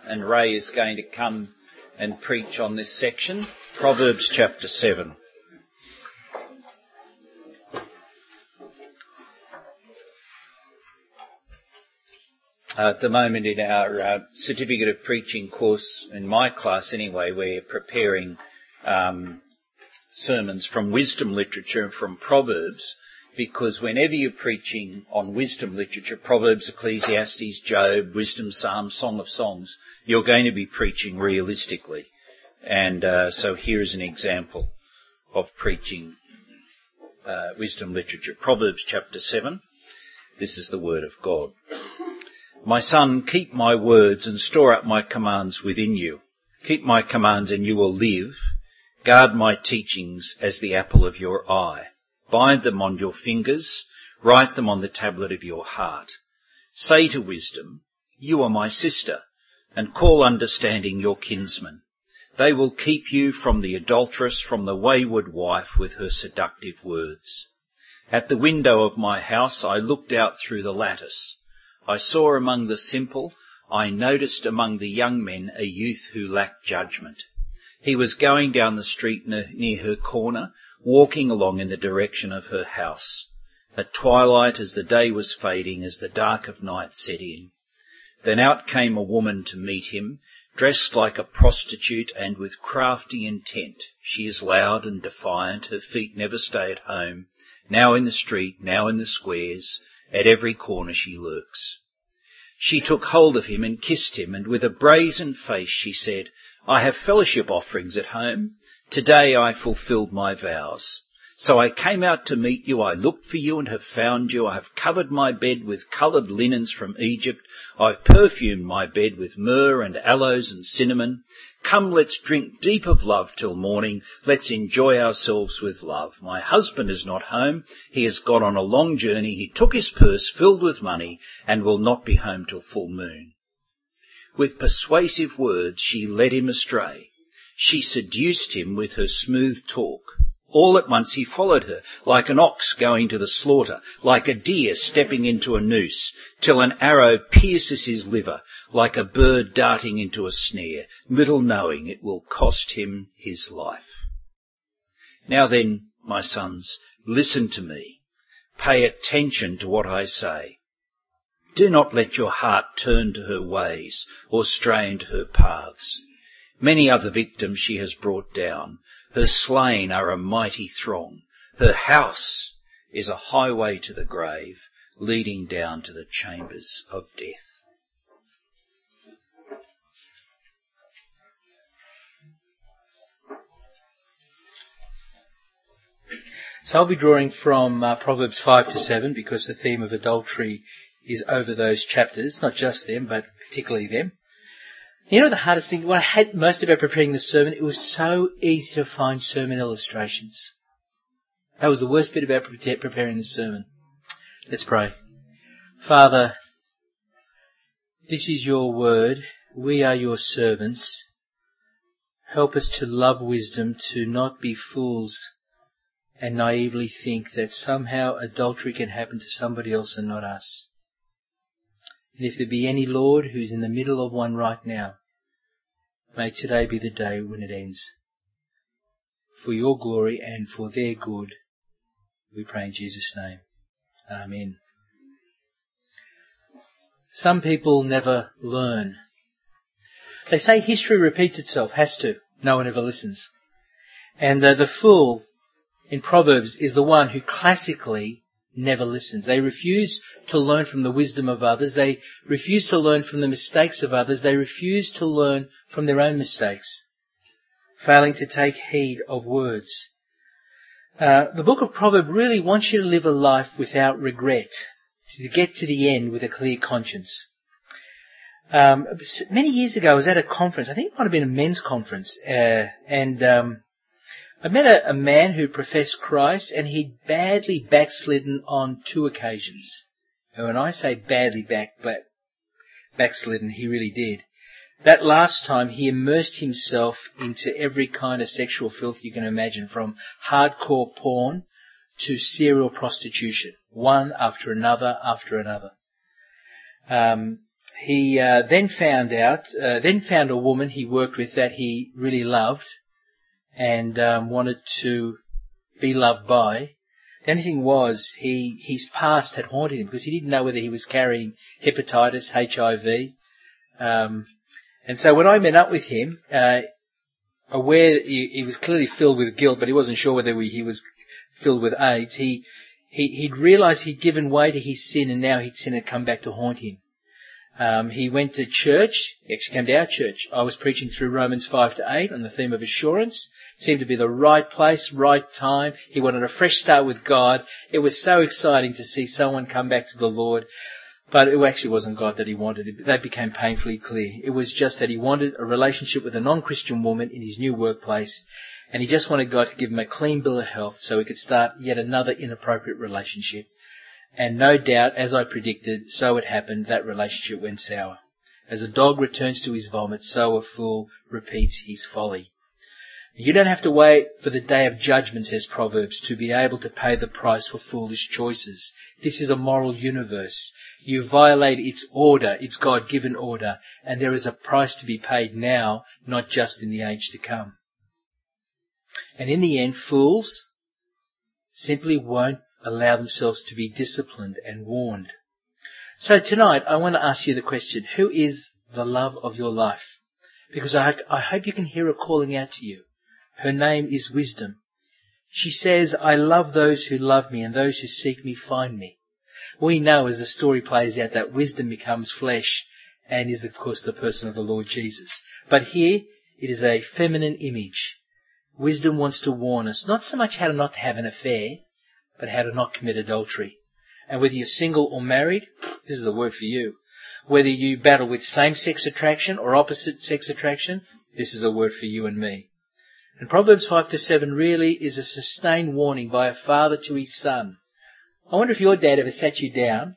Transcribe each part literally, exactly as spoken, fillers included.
and Ray is going to come and preach on this section, Proverbs chapter seven. Uh, at the moment in our uh, certificate of preaching course, in my class anyway, we're preparing um, sermons from wisdom literature and from Proverbs, because whenever you're preaching on wisdom literature, Proverbs, Ecclesiastes, Job, Wisdom, Psalms, Song of Songs, you're going to be preaching realistically. And uh, so here is an example of preaching uh, wisdom literature. Proverbs chapter seven. This is the word of God. My son, keep my words and store up my commands within you. Keep my commands and you will live. Guard my teachings as the apple of your eye. Bind them on your fingers. Write them on the tablet of your heart. Say to wisdom, you are my sister, and call understanding your kinsman. They will keep you from the adulteress, from the wayward wife with her seductive words. At the window of my house I looked out through the lattice. I saw among the simple, I noticed among the young men a youth who lacked judgment. He was going down the street near her corner, walking along in the direction of her house. At twilight, as the day was fading, as the dark of night set in. Then out came a woman to meet him, dressed like a prostitute and with crafty intent. She is loud and defiant, her feet never stay at home, now in the street, now in the squares. At every corner she lurks. She took hold of him and kissed him, and with a brazen face she said, I have fellowship offerings at home. Today I fulfilled my vows. So I came out to meet you. I looked for you and have found you. I have covered my bed with coloured linens from Egypt. I've perfumed my bed with myrrh and aloes and cinnamon. Come, let's drink deep of love till morning. Let's enjoy ourselves with love. My husband is not home. He has gone on a long journey. He took his purse filled with money and will not be home till full moon. With persuasive words she led him astray. She seduced him with her smooth talk. All at once he followed her, like an ox going to the slaughter, like a deer stepping into a noose, till an arrow pierces his liver, like a bird darting into a snare, little knowing it will cost him his life. Now then, my sons, listen to me. Pay attention to what I say. Do not let your heart turn to her ways or stray into her paths. Many other victims she has brought down. Her slain are a mighty throng. Her house is a highway to the grave, leading down to the chambers of death. So I'll be drawing from uh, Proverbs five to seven, because the theme of adultery is over those chapters, not just them, but particularly them. You know the hardest thing, what I had most about preparing the sermon, it was so easy to find sermon illustrations. That was the worst bit about preparing the sermon. Let's pray. Father, this is your word. We are your servants. Help us to love wisdom, to not be fools and naively think that somehow adultery can happen to somebody else and not us. And if there be any Lord who's in the middle of one right now, may today be the day when it ends. For your glory and for their good, we pray in Jesus' name. Amen. Some people never learn. They say history repeats itself, has to. No one ever listens. And uh, the fool in Proverbs is the one who classically never listens. They refuse to learn from the wisdom of others. They refuse to learn from the mistakes of others. They refuse to learn from their own mistakes, failing to take heed of words. Uh, the book of Proverbs really wants you to live a life without regret, to get to the end with a clear conscience. Um, many years ago, I was at a conference. I think it might have been a men's conference, uh, and um, I met a, a man who professed Christ, and he'd badly backslidden on two occasions. And when I say badly back, back, backslidden, he really did. That last time, he immersed himself into every kind of sexual filth you can imagine, from hardcore porn to serial prostitution, one after another after another. Um, he uh, then found out, uh, then found a woman he worked with that he really loved and um, wanted to be loved by. The only thing was, he his past had haunted him because he didn't know whether he was carrying hepatitis, H I V. Um, and so when I met up with him, uh, aware he, he was clearly filled with guilt, but he wasn't sure whether he was filled with AIDS, he, he, he'd realised he'd given way to his sin and now his sin had come back to haunt him. Um, he went to church. He actually came to our church. I was preaching through Romans five to eight on the theme of assurance. It seemed to be the right place, right time. He wanted a fresh start with God. It was so exciting to see someone come back to the Lord. But it actually wasn't God that he wanted. That became painfully clear. It was just that he wanted a relationship with a non-Christian woman in his new workplace. And he just wanted God to give him a clean bill of health so he could start yet another inappropriate relationship. And no doubt, as I predicted, so it happened, that relationship went sour. As a dog returns to his vomit, so a fool repeats his folly. You don't have to wait for the day of judgment, says Proverbs, to be able to pay the price for foolish choices. This is a moral universe. You violate its order, its God-given order, and there is a price to be paid now, not just in the age to come. And in the end, fools simply won't allow themselves to be disciplined and warned. So tonight, I want to ask you the question, who is the love of your life? Because I, I hope you can hear her calling out to you. Her name is Wisdom. She says, I love those who love me, and those who seek me find me. We know as the story plays out that Wisdom becomes flesh and is, of course, the person of the Lord Jesus. But here, it is a feminine image. Wisdom wants to warn us, not so much how to not have an affair, but how to not commit adultery. And whether you're single or married, this is a word for you. Whether you battle with same-sex attraction or opposite-sex attraction, this is a word for you and me. And Proverbs five to seven really is a sustained warning by a father to his son. I wonder if your dad ever sat you down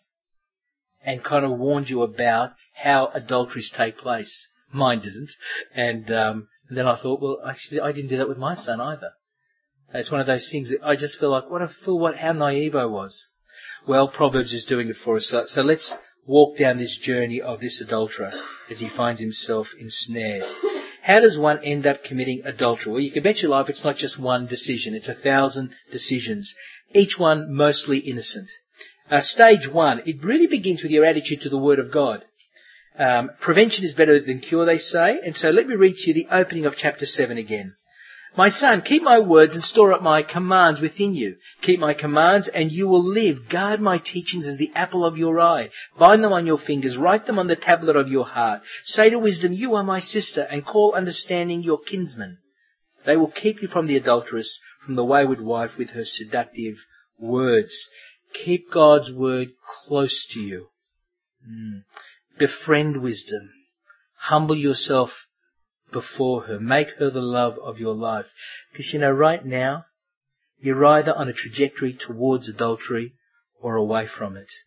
and kind of warned you about how adulteries take place. Mine didn't. And um, then I thought, well, actually, I didn't do that with my son either. It's one of those things that I just feel like, what a fool, what, how naive I was. Well, Proverbs is doing it for us. So, so let's walk down this journey of this adulterer as he finds himself ensnared. How does one end up committing adultery? Well, you can bet your life it's not just one decision. It's a thousand decisions, each one mostly innocent. Uh, stage one, it really begins with your attitude to the Word of God. Um, prevention is better than cure, they say. And so let me read to you the opening of chapter seven again. My son, keep my words and store up my commands within you. Keep my commands and you will live. Guard my teachings as the apple of your eye. Bind them on your fingers. Write them on the tablet of your heart. Say to wisdom, you are my sister, and call understanding your kinsman. They will keep you from the adulteress, from the wayward wife with her seductive words. Keep God's word close to you. Mm. Befriend wisdom. Humble yourself before her. Make her the love of your life. Because, you know, right now, you're either on a trajectory towards adultery or away from it.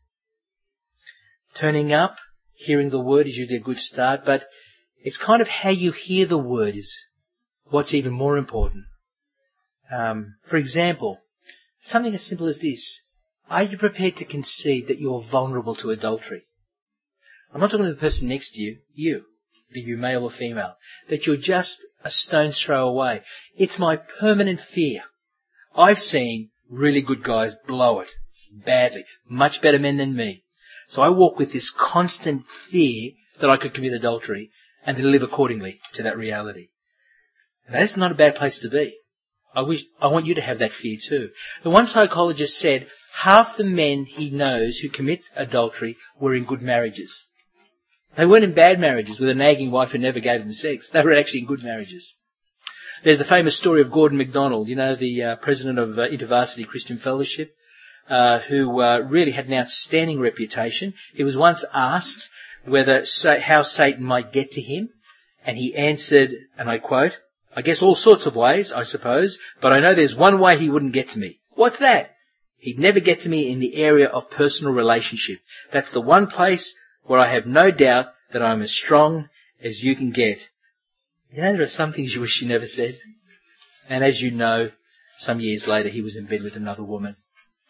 Turning up, hearing the word is usually a good start, but it's kind of how you hear the word is what's even more important. Um, for example, something as simple as this. Are you prepared to concede that you're vulnerable to adultery? I'm not talking to the person next to you, you. Be you male or female, that you're just a stone's throw away. It's my permanent fear. I've seen really good guys blow it badly, much better men than me. So I walk with this constant fear that I could commit adultery and then live accordingly to that reality. And that's not a bad place to be. I wish, I want you to have that fear too. The one psychologist said half the men he knows who commit adultery were in good marriages. They weren't in bad marriages with a nagging wife who never gave them sex. They were actually in good marriages. There's the famous story of Gordon MacDonald, you know, the uh, president of uh, InterVarsity Christian Fellowship, uh, who uh, really had an outstanding reputation. He was once asked whether how Satan might get to him, and he answered, and I quote, I guess all sorts of ways, I suppose, but I know there's one way he wouldn't get to me. What's that? He'd never get to me in the area of personal relationship. That's the one place where I have no doubt that I'm as strong as you can get. You know, there are some things you wish you never said. And as you know, some years later he was in bed with another woman.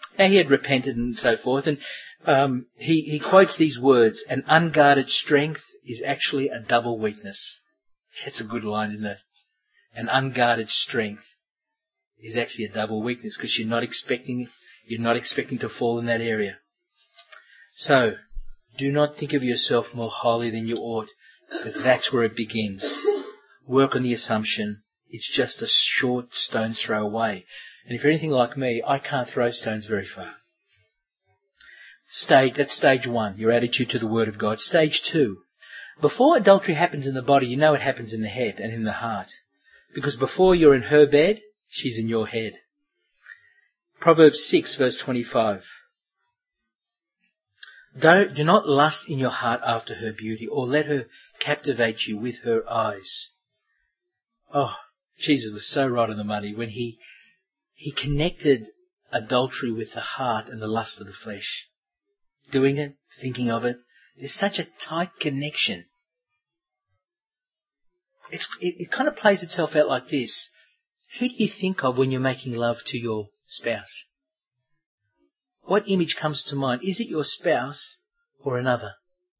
Now he had repented and so forth, and um, he, he quotes these words, an unguarded strength is actually a double weakness. That's a good line, isn't it? An unguarded strength is actually a double weakness because you're not expecting, you're not expecting to fall in that area. So, do not think of yourself more highly than you ought, because that's where it begins. Work on the assumption it's just a short stone's throw away. And if you're anything like me, I can't throw stones very far. Stage, that's stage one, your attitude to the Word of God. Stage two, before adultery happens in the body, you know it happens in the head and in the heart. Because before you're in her bed, she's in your head. Proverbs six, verse twenty-five. Don't, do not lust in your heart after her beauty, or let her captivate you with her eyes. Oh, Jesus was so right on the money when he he connected adultery with the heart and the lust of the flesh. Doing it, thinking of it, there's such a tight connection. It's, it, it kind of plays itself out like this. Who do you think of when you're making love to your spouse? What image comes to mind? Is it your spouse or another?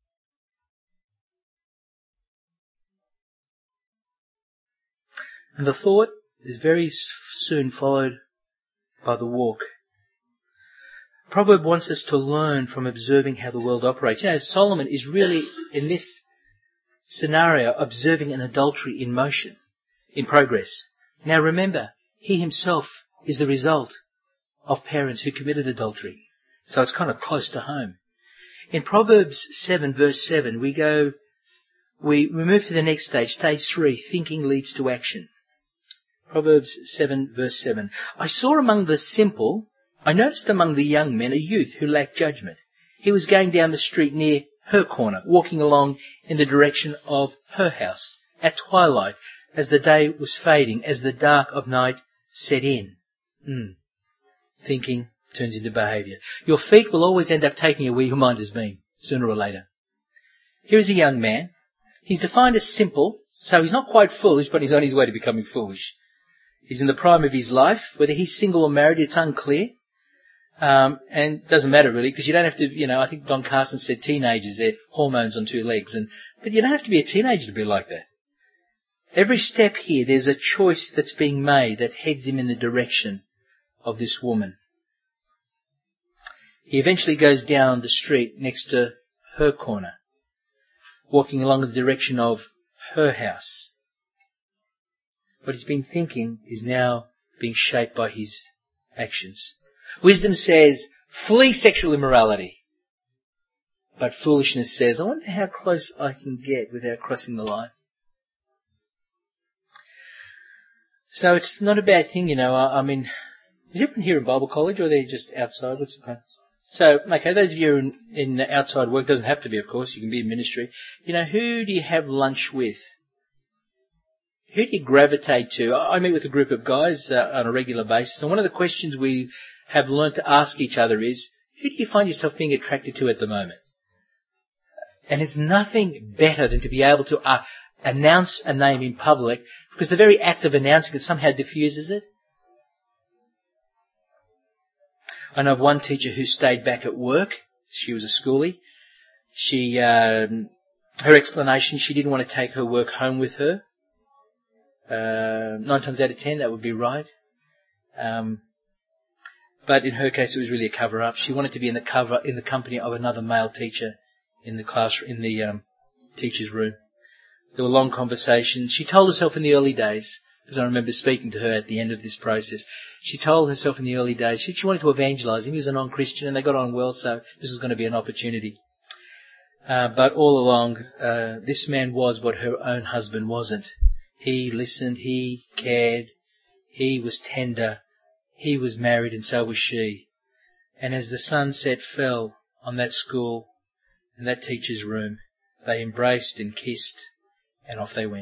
And the thought is very soon followed by the walk. Proverb wants us to learn from observing how the world operates. You know, Solomon is really, in this scenario, observing an adultery in motion, in progress. Now remember, he himself is the result of parents who committed adultery. So it's kind of close to home. In Proverbs seven, verse seven, we go, we, we move to the next stage, stage three, thinking leads to action. Proverbs seven, verse seven. I saw among the simple, I noticed among the young men a youth who lacked judgment. He was going down the street near her corner, walking along in the direction of her house, at twilight, as the day was fading, as the dark of night set in. Mm. Thinking turns into behaviour. Your feet will always end up taking you where your mind has been, sooner or later. Here is a young man. He's defined as simple, so he's not quite foolish, but he's on his way to becoming foolish. He's in the prime of his life. Whether he's single or married, it's unclear. Um, and it doesn't matter really, because you don't have to, you know, I think Don Carson said teenagers, they're hormones on two legs. and But you don't have to be a teenager to be like that. Every step here, there's a choice that's being made that heads him in the direction of this woman. He eventually goes down the street next to her corner, walking along the direction of her house. What he's been thinking is now being shaped by his actions. Wisdom says, flee sexual immorality. But foolishness says, I wonder how close I can get without crossing the line. So it's not a bad thing, you know. I, I mean, is everyone here in Bible college or are they just outside? What's the plan? So, okay, those of you in, in outside work, doesn't have to be, of course, you can be in ministry. You know, who do you have lunch with? Who do you gravitate to? I meet with a group of guys uh, on a regular basis, and one of the questions we have learnt to ask each other is, who do you find yourself being attracted to at the moment? And it's nothing better than to be able to uh, announce a name in public, because the very act of announcing it somehow diffuses it. I know of one teacher who stayed back at work. She was a schoolie. She, um, her explanation, she didn't want to take her work home with her. Uh, nine times out of ten, that would be right. Um, but in her case, it was really a cover-up. She wanted to be in the cover in the company of another male teacher in the class in the um, teacher's room. There were long conversations. She told herself in the early days, because I remember speaking to her at the end of this process, she told herself in the early days she, she wanted to evangelize him. He was a non-Christian and they got on well, so this was going to be an opportunity. Uh, but all along, uh, this man was what her own husband wasn't. He listened, he cared, he was tender, he was married and so was she. And as the sunset fell on that school and that teacher's room, they embraced and kissed and off they went.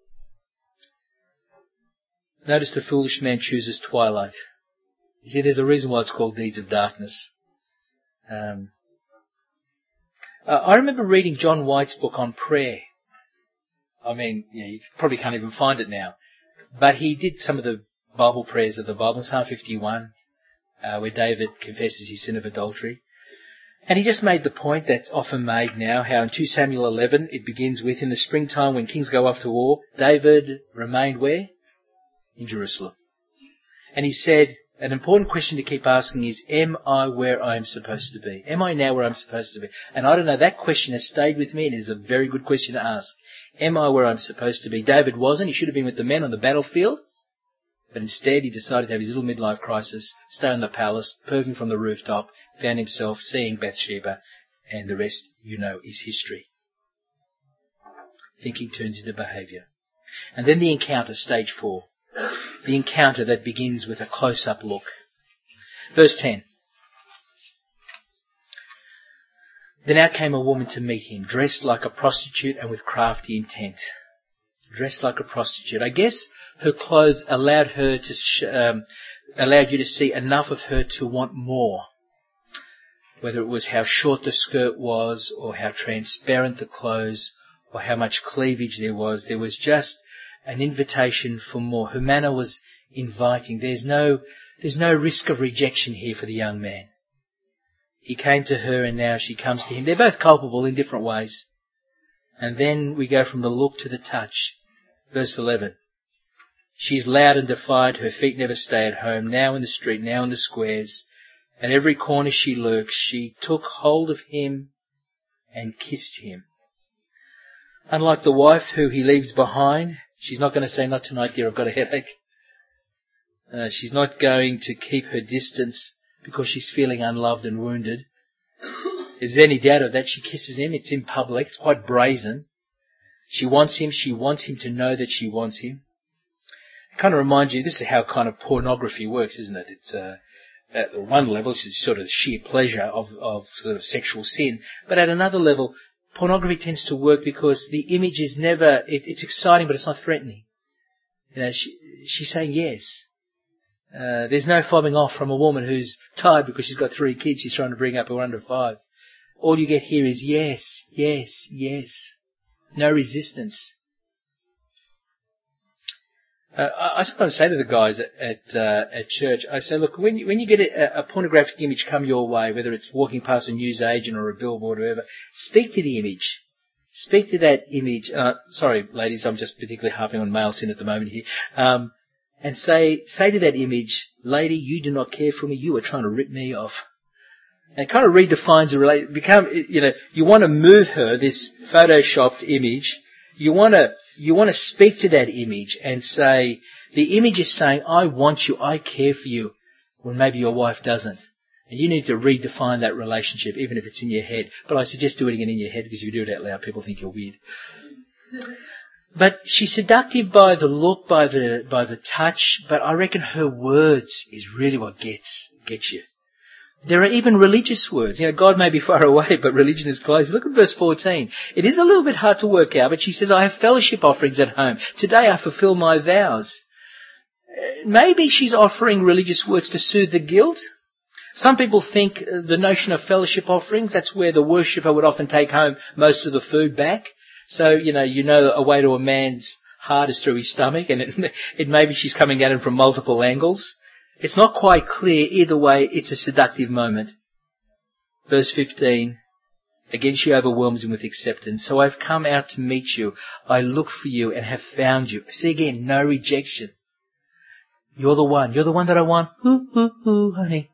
Notice the foolish man chooses twilight. You see, there's a reason why it's called Deeds of Darkness. Um, uh, I remember reading John White's book on prayer. I mean, yeah, you probably can't even find it now. But he did some of the Bible prayers of the Bible, Psalm fifty-one, uh, where David confesses his sin of adultery. And he just made the point that's often made now, how in two Samuel eleven it begins with, in the springtime when kings go off to war, David remained where? In Jerusalem. And he said, an important question to keep asking is, am I where I am supposed to be? Am I now where I'm supposed to be? And I don't know, that question has stayed with me and is a very good question to ask. Am I where I'm supposed to be? David wasn't. He should have been with the men on the battlefield. But instead he decided to have his little midlife crisis, stay in the palace, perving from the rooftop, found himself seeing Bathsheba, and the rest, you know, is history. Thinking turns into behaviour. And then the encounter, stage four. The encounter that begins with a close-up look. Verse ten. Then out came a woman to meet him, dressed like a prostitute and with crafty intent. Dressed like a prostitute. I guess her clothes allowed her to sh- um, allowed you to see enough of her to want more. Whether it was how short the skirt was, or how transparent the clothes, or how much cleavage there was, there was just an invitation for more. Her manner was inviting. There's no, there's no risk of rejection here for the young man. He came to her and now she comes to him. They're both culpable in different ways. And then we go from the look to the touch. Verse eleven. She is loud and defiant. Her feet never stay at home. Now in the street, now in the squares. At every corner she lurks. She took hold of him and kissed him. Unlike the wife who he leaves behind, she's not going to say, not tonight, dear, I've got a headache. Uh, she's not going to keep her distance because she's feeling unloved and wounded. If there's any doubt of that, she kisses him. It's in public. It's quite brazen. She wants him. She wants him to know that she wants him. It kind of reminds you, this is how kind of pornography works, isn't it? It's uh, at one level, it's sort of sheer pleasure of, of sort of sexual sin. But at another level, pornography tends to work because the image is never, it, it's exciting, but it's not threatening. You know, she, she's saying yes. Uh, there's no fobbing off from a woman who's tired because she's got three kids she's trying to bring up who are under five. All you get here is yes, yes, yes. No resistance. Uh, I, I sometimes say to the guys at at, uh, at church, I say, look, when you, when you get a, a pornographic image come your way, whether it's walking past a newsagent or a billboard or whatever, speak to the image. Speak to that image. Uh, sorry, ladies, I'm just particularly harping on male sin at the moment here. Um, and say, say to that image, lady, you do not care for me. You are trying to rip me off. And it kind of redefines a relation. Become, you know, you want to move her, this photoshopped image. You want to, you want to speak to that image and say, the image is saying, I want you, I care for you, when maybe your wife doesn't. And you need to redefine that relationship, even if it's in your head. But I suggest doing it in your head, because if you do it out loud, people think you're weird. But she's seductive by the look, by the, by the touch, but I reckon her words is really what gets, gets you. There are even religious words. You know, God may be far away, but religion is close. Look at verse fourteen. It is a little bit hard to work out, but she says, I have fellowship offerings at home. Today I fulfill my vows. Maybe she's offering religious words to soothe the guilt. Some people think the notion of fellowship offerings, that's where the worshipper would often take home most of the food back. So, you know, you know a way to a man's heart is through his stomach, and it, it maybe she's coming at him from multiple angles. It's not quite clear. Either way, it's a seductive moment. Verse fifteen. Again, she overwhelms him with acceptance. So I've come out to meet you. I looked for you and have found you. See again, no rejection. You're the one. You're the one that I want. Ooh, ooh, ooh, honey.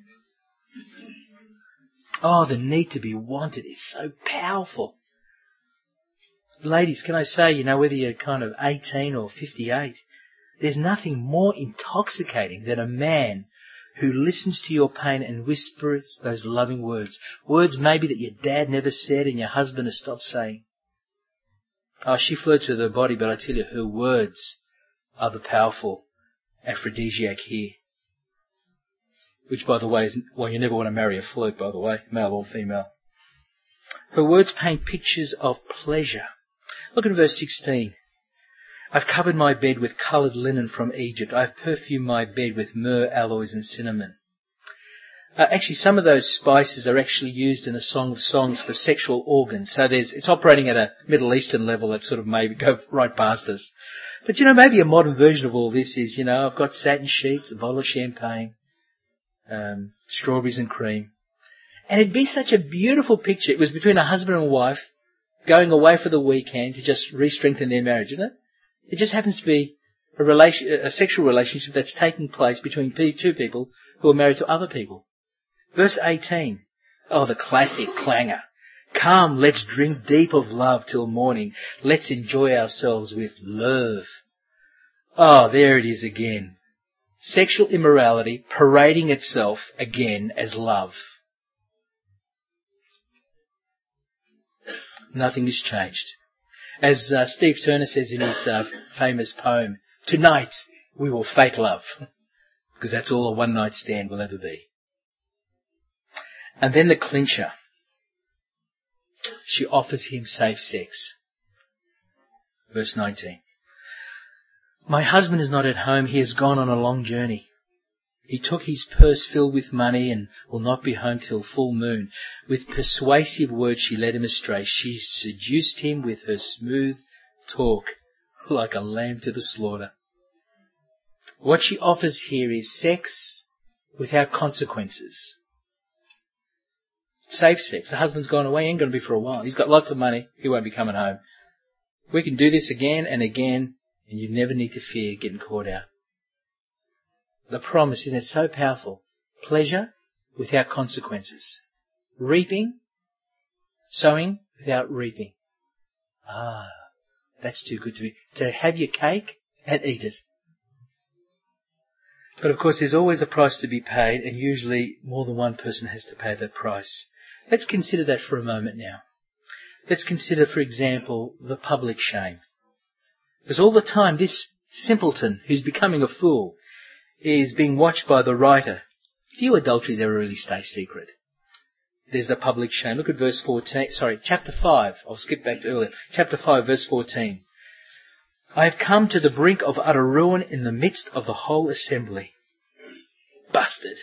Oh, the need to be wanted is so powerful. Ladies, can I say, you know, whether you're kind of eighteen or fifty-eight, there's nothing more intoxicating than a man who listens to your pain and whispers those loving words. Words maybe that your dad never said and your husband has stopped saying. Oh, she flirts with her body, but I tell you, her words are the powerful aphrodisiac here. Which, by the way, is, well, you never want to marry a flirt, by the way, male or female. Her words paint pictures of pleasure. Look at verse sixteen. I've covered my bed with coloured linen from Egypt. I've perfumed my bed with myrrh, aloes and cinnamon. Uh, actually, some of those spices are actually used in the Song of Songs for sexual organs. So there's, it's operating at a Middle Eastern level that sort of maybe go right past us. But, you know, maybe a modern version of all this is, you know, I've got satin sheets, a bottle of champagne. um, strawberries and cream. And it'd be such a beautiful picture. It was between a husband and a wife going away for the weekend to just re-strengthen their marriage, isn't it? It just happens to be a, relation, a sexual relationship that's taking place between two people who are married to other people. Verse eighteen. Oh, the classic clangor. Come, let's drink deep of love till morning. Let's enjoy ourselves with love. Oh, there it is again. Sexual immorality parading itself again as love. Nothing has changed. As uh, Steve Turner says in his uh, famous poem, tonight we will fake love, because that's all a one-night stand will ever be. And then the clincher. She offers him safe sex. Verse nineteen. My husband is not at home. He has gone on a long journey. He took his purse filled with money and will not be home till full moon. With persuasive words she led him astray. She seduced him with her smooth talk like a lamb to the slaughter. What she offers here is sex without consequences. Safe sex. The husband's gone away. He ain't going to be for a while. He's got lots of money. He won't be coming home. We can do this again and again, and you never need to fear getting caught out. The promise, isn't it so powerful? Pleasure without consequences. Reaping, sowing without reaping. Ah, that's too good to be. To have your cake and eat it. But of course there's always a price to be paid, and usually more than one person has to pay that price. Let's consider that for a moment now. Let's consider, for example, the public shame. Because all the time this simpleton who's becoming a fool is being watched by the writer. Few adulteries ever really stay secret. There's the public shame. Look at verse fourteen, sorry, chapter five. I'll skip back to earlier. Chapter five, verse fourteen. I have come to the brink of utter ruin in the midst of the whole assembly. Busted.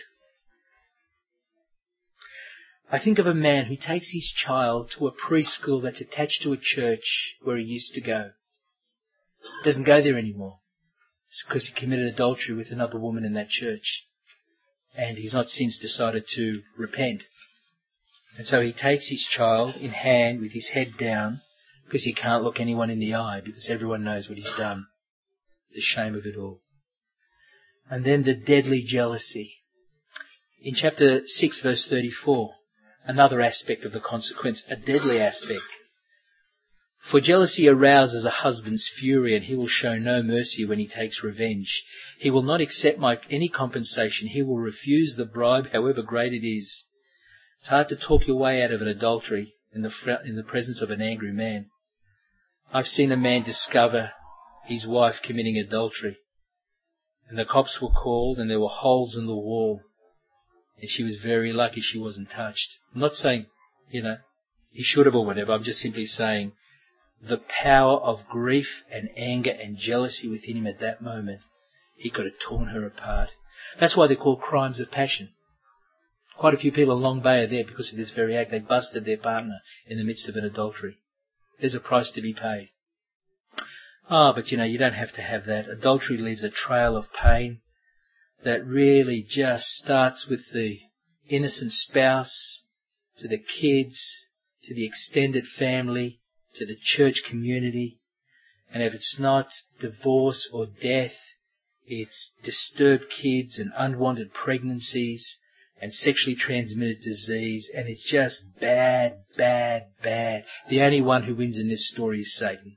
I think of a man who takes his child to a preschool that's attached to a church where he used to go. Doesn't go there anymore. It's because he committed adultery with another woman in that church. And he's not since decided to repent. And so he takes his child in hand with his head down, because he can't look anyone in the eye, because everyone knows what he's done. The shame of it all. And then the deadly jealousy. In chapter six, verse thirty-four, another aspect of the consequence, a deadly aspect. For jealousy arouses a husband's fury, and he will show no mercy when he takes revenge. He will not accept my, any compensation. He will refuse the bribe, however great it is. It's hard to talk your way out of an adultery in the, in the presence of an angry man. I've seen a man discover his wife committing adultery, and the cops were called, and there were holes in the wall, and she was very lucky she wasn't touched. I'm not saying, you know, he should have or whatever. I'm just simply saying the power of grief and anger and jealousy within him at that moment. He could have torn her apart. That's why they're called crimes of passion. Quite a few people in Long Bay are there because of this very act. They busted their partner in the midst of an adultery. There's a price to be paid. Ah, oh, but you know, you don't have to have that. Adultery leaves a trail of pain that really just starts with the innocent spouse, to the kids, to the extended family, to the church community. And if it's not divorce or death, it's disturbed kids and unwanted pregnancies and sexually transmitted disease, and it's just bad, bad, bad. The only one who wins in this story is Satan.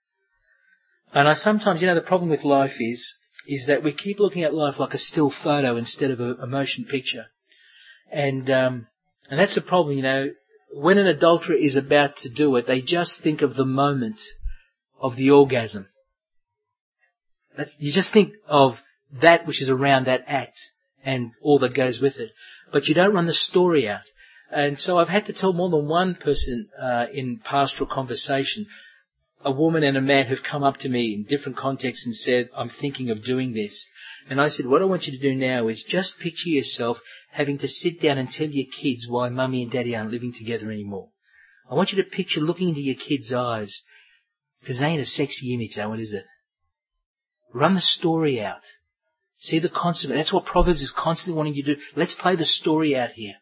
And I sometimes, you know, the problem with life is, is that we keep looking at life like a still photo instead of a, a motion picture. And, um, and that's the problem, you know. When an adulterer is about to do it, they just think of the moment of the orgasm. That's, you just think of that which is around that act and all that goes with it. But you don't run the story out. And so I've had to tell more than one person uh, in pastoral conversation, a woman and a man who've come up to me in different contexts and said, I'm thinking of doing this. And I said, what I want you to do now is just picture yourself having to sit down and tell your kids why mummy and daddy aren't living together anymore. I want you to picture looking into your kids' eyes, because they ain't a sexy image, though, is it? Run the story out. See the consummate. That's what Proverbs is constantly wanting you to do. Let's play the story out here.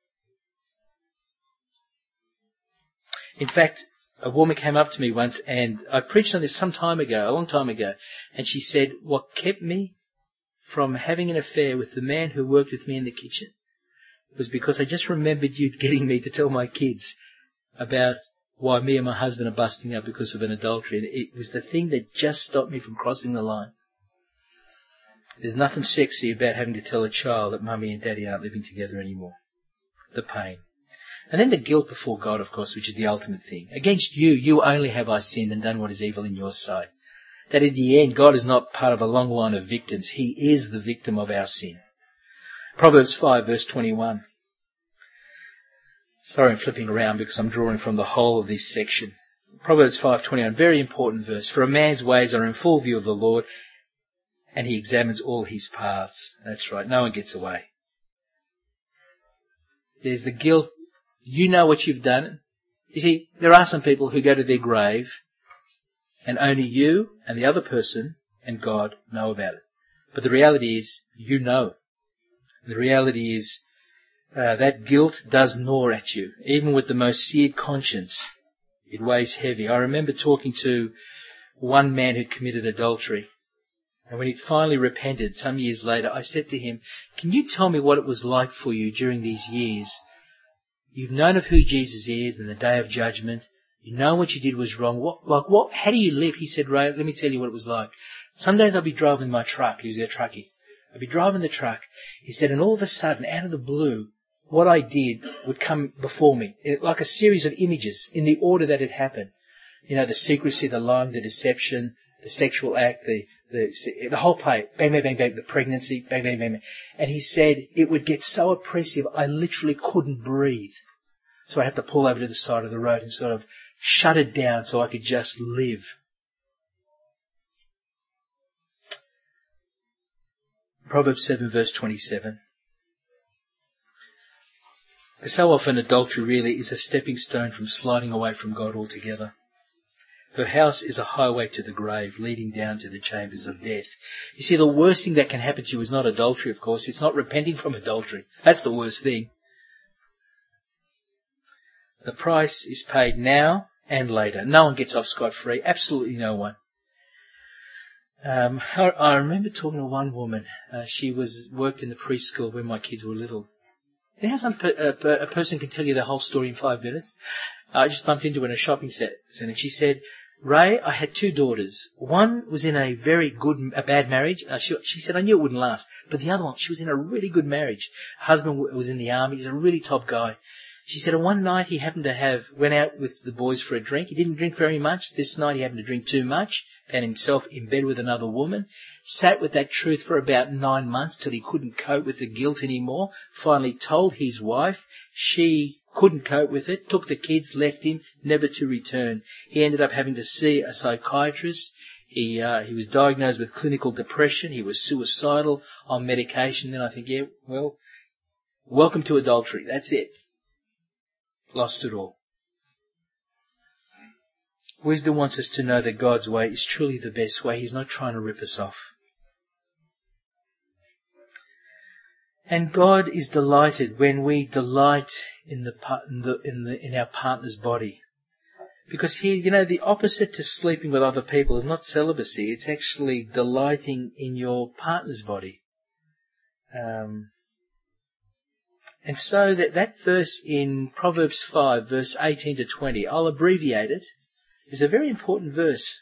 In fact, a woman came up to me once, and I preached on this some time ago, a long time ago, and she said, what kept me from having an affair with the man who worked with me in the kitchen was because I just remembered you getting me to tell my kids about why me and my husband are busting up because of an adultery. And it was the thing that just stopped me from crossing the line. There's nothing sexy about having to tell a child that mummy and daddy aren't living together anymore. The pain. And then the guilt before God, of course, which is the ultimate thing. Against you, you only have I sinned and done what is evil in your sight. That in the end, God is not part of a long line of victims. He is the victim of our sin. Proverbs five, verse twenty-one. Sorry, I'm flipping around because I'm drawing from the whole of this section. Proverbs five twenty-one, very important verse. For a man's ways are in full view of the Lord, and he examines all his paths. That's right, no one gets away. There's the guilt. You know what you've done. You see, there are some people who go to their grave and only you and the other person and God know about it. But the reality is, you know. The reality is, uh, that guilt does gnaw at you. Even with the most seared conscience, it weighs heavy. I remember talking to one man who committed adultery. And when he'd finally repented, some years later, I said to him, can you tell me what it was like for you during these years? You've known of who Jesus is and the day of judgment. You know what you did was wrong. What, like, what, how do you live? He said, Ray, let me tell you what it was like. Some days I'd be driving my truck. He was a truckie. I'd be driving the truck. He said, and all of a sudden, out of the blue, what I did would come before me, like a series of images in the order that it happened. You know, the secrecy, the lying, the deception, the sexual act, the, the, the whole play. Bang, bang, bang, bang, the pregnancy, bang, bang, bang, bang. And he said it would get so oppressive, I literally couldn't breathe. So I'd have to pull over to the side of the road and sort of shut it down so I could just live. Proverbs seven verse twenty-seven. Because so often adultery really is a stepping stone from sliding away from God altogether. Her house is a highway to the grave, leading down to the chambers of death. You see, the worst thing that can happen to you is not adultery, of course. It's not repenting from adultery. That's the worst thing. The price is paid now and later. No one gets off scot-free. Absolutely no one. Um, I, I remember talking to one woman. Uh, she was worked in the preschool when my kids were little. You know how some per, a, a person can tell you the whole story in five minutes? Uh, I just bumped into her in a shopping centre, and she said, Ray, I had two daughters. One was in a very good, a bad marriage. Uh, she, she said, I knew it wouldn't last. But the other one, she was in a really good marriage. Her husband was in the army. He was a really top guy. She said, and one night he happened to have, went out with the boys for a drink. He didn't drink very much. This night he happened to drink too much, found himself in bed with another woman, sat with that truth for about nine months till he couldn't cope with the guilt anymore, finally told his wife. She couldn't cope with it, took the kids, left him, never to return. He ended up having to see a psychiatrist. He uh, he was diagnosed with clinical depression. He was suicidal, on medication. Then I think, yeah, well, welcome to adultery. That's it. Lost it all. Wisdom wants us to know that God's way is truly the best way. He's not trying to rip us off. And God is delighted when we delight in the in the in, the, in our partner's body, because he, you know, the opposite to sleeping with other people is not celibacy. It's actually delighting in your partner's body. Um, and so that that verse in Proverbs five, verse eighteen to twenty, I'll abbreviate it, is a very important verse.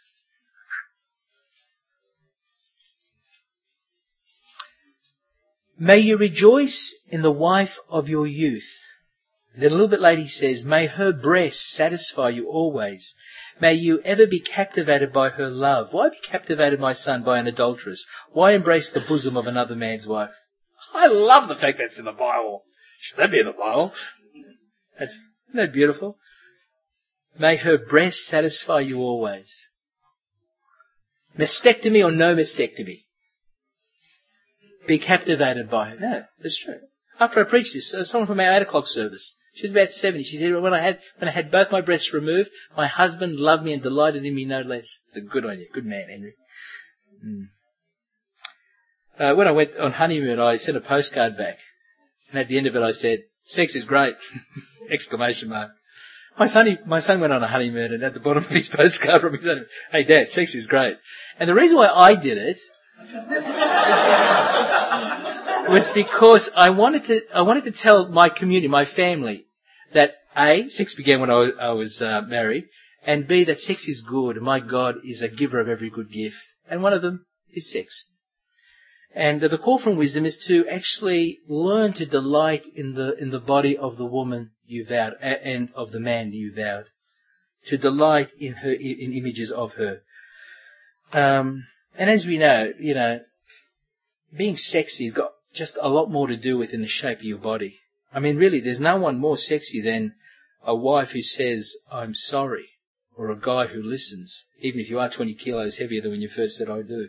May you rejoice in the wife of your youth. And then a little bit later he says, may her breasts satisfy you always. May you ever be captivated by her love. Why be captivated, my son, by an adulteress? Why embrace the bosom of another man's wife? I love the fact that's in the Bible. Should that be in the Bible? That's, isn't that beautiful? May her breasts satisfy you always. Mastectomy or no mastectomy? Be captivated by her. No, that's true. After I preached this, uh, someone from our eight o'clock service, she was about seventy. She said, when I had when I had both my breasts removed, my husband loved me and delighted in me no less. Good on you. Good man, Henry. Mm. uh, when I went on honeymoon, I sent a postcard back. And at the end of it, I said, sex is great! Exclamation mark. My son, he, my son went on a honeymoon, and at the bottom of his postcard from his son, hey Dad, sex is great. And the reason why I did it was because I wanted to, I wanted to tell my community, my family, that A, sex began when I was, I was uh, married, and B, that sex is good. My God is a giver of every good gift, and one of them is sex. And uh, the call from wisdom is to actually learn to delight in the in the body of the woman you vowed and of the man you vowed, to delight in her in images of her. Um, and as we know, you know, being sexy has got just a lot more to do with in the shape of your body. I mean, really, there's no one more sexy than a wife who says, I'm sorry, or a guy who listens, even if you are twenty kilos heavier than when you first said, I do.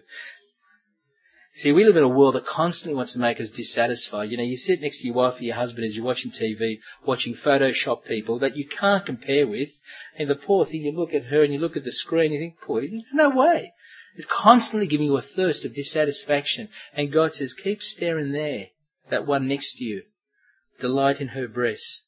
See, we live in a world that constantly wants to make us dissatisfied. You know, you sit next to your wife or your husband as you're watching T V, watching Photoshop people that you can't compare with, and the poor thing, you look at her and you look at the screen, you think, poor, there's no way. It's constantly giving you a thirst of dissatisfaction. And God says, keep staring there, that one next to you. Delight in her breasts.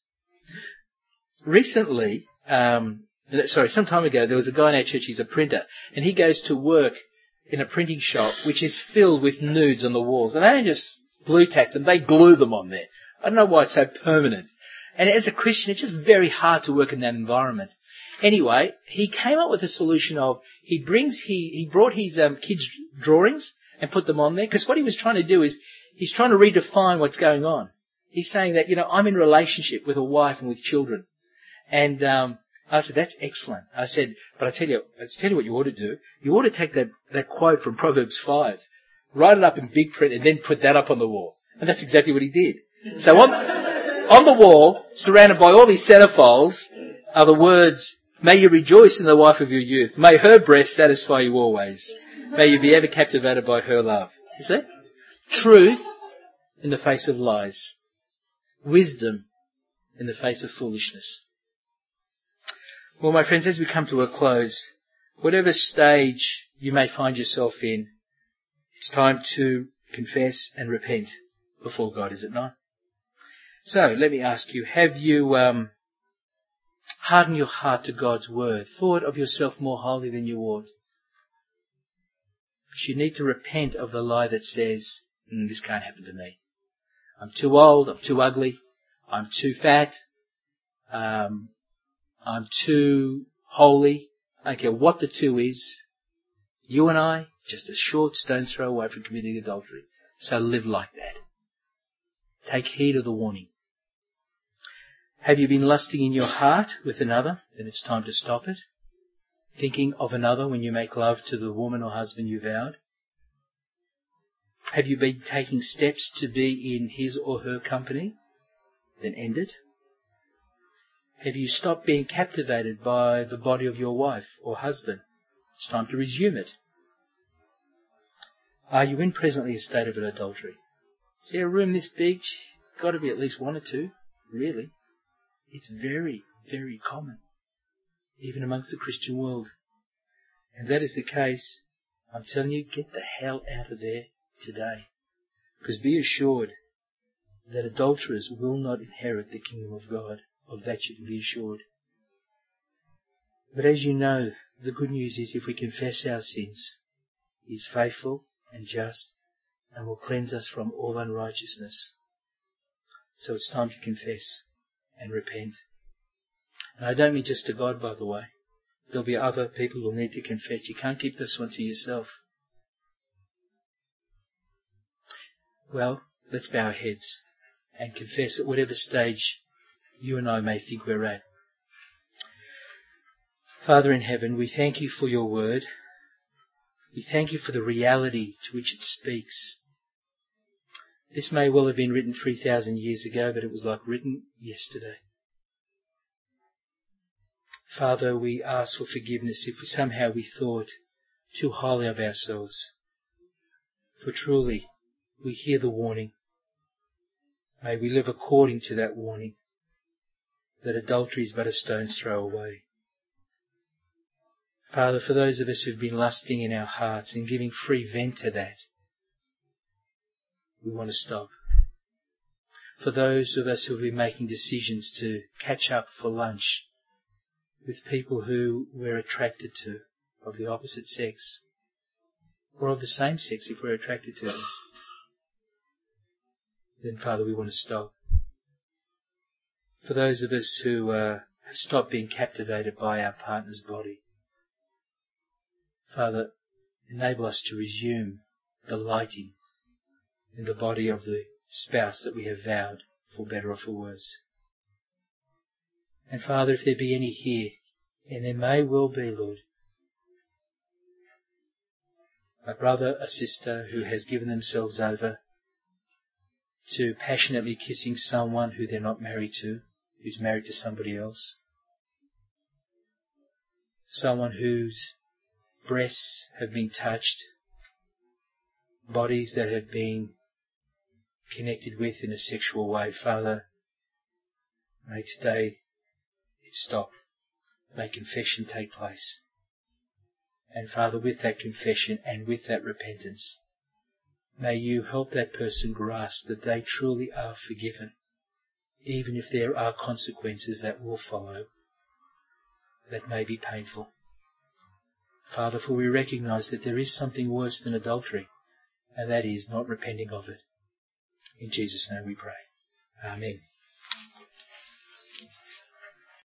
Recently, um, sorry, some time ago, there was a guy in our church, he's a printer, and he goes to work in a printing shop which is filled with nudes on the walls. And they don't just blue tack them, they glue them on there. I don't know why it's so permanent. And as a Christian, it's just very hard to work in that environment. Anyway, he came up with a solution of, he brings, he, he brought his um, kids' drawings and put them on there, because what he was trying to do is, he's trying to redefine what's going on. He's saying that, you know, I'm in a relationship with a wife and with children. And um, I said, that's excellent. I said, but I tell you, I tell you what you ought to do. You ought to take that, that quote from Proverbs five, write it up in big print, and then put that up on the wall. And that's exactly what he did. So on, on the wall, surrounded by all these centerfolds, are the words, may you rejoice in the wife of your youth. May her breast satisfy you always. May you be ever captivated by her love. You see? Truth in the face of lies. Wisdom in the face of foolishness. Well, my friends, as we come to a close, whatever stage you may find yourself in, it's time to confess and repent before God, is it not? So, let me ask you, have you um, hardened your heart to God's word, thought of yourself more highly than you ought? You need to repent of the lie that says, mm, this can't happen to me. I'm too old, I'm too ugly, I'm too fat, um, I'm too holy. I don't care what the two is. You and I, just a short stone's throw away from committing adultery. So live like that. Take heed of the warning. Have you been lusting in your heart with another? Then it's time to stop it. Thinking of another when you make love to the woman or husband you vowed? Have you been taking steps to be in his or her company? Then end it. Have you stopped being captivated by the body of your wife or husband? It's time to resume it. Are you in presently a state of an adultery? Is there a room this big? It's got to be at least one or two, really. It's very, very common, even amongst the Christian world. And that is the case. I'm telling you, get the hell out of there today. Because be assured that adulterers will not inherit the kingdom of God. Of that you can be assured. But as you know, the good news is if we confess our sins, He is faithful and just and will cleanse us from all unrighteousness. So it's time to confess and repent. And I don't mean just to God, by the way. There'll be other people who'll need to confess. You can't keep this one to yourself. Well, let's bow our heads and confess at whatever stage you and I may think we're at. Father in heaven, we thank you for your word. We thank you for the reality to which it speaks. This may well have been written three thousand years ago, but it was like written yesterday. Father, we ask for forgiveness if somehow we thought too highly of ourselves. For truly, we hear the warning. May we live according to that warning, that adultery is but a stone's throw away. Father, for those of us who've been lusting in our hearts and giving free vent to that, we want to stop. For those of us who have been making decisions to catch up for lunch with people who we're attracted to, of the opposite sex, or of the same sex if we're attracted to them, then Father, we want to stop. For those of us who uh, have stopped being captivated by our partner's body, Father, enable us to resume delighting in the body of the spouse that we have vowed, for better or for worse. And Father, if there be any here, and there may well be, Lord, a brother, a sister who has given themselves over to passionately kissing someone who they're not married to, who's married to somebody else, someone whose breasts have been touched, bodies that have been connected with in a sexual way, Father, may today it stop. May confession take place. And Father, with that confession and with that repentance, may you help that person grasp that they truly are forgiven, even if there are consequences that will follow that may be painful. Father, for we recognize that there is something worse than adultery, and that is not repenting of it. In Jesus' name we pray. Amen.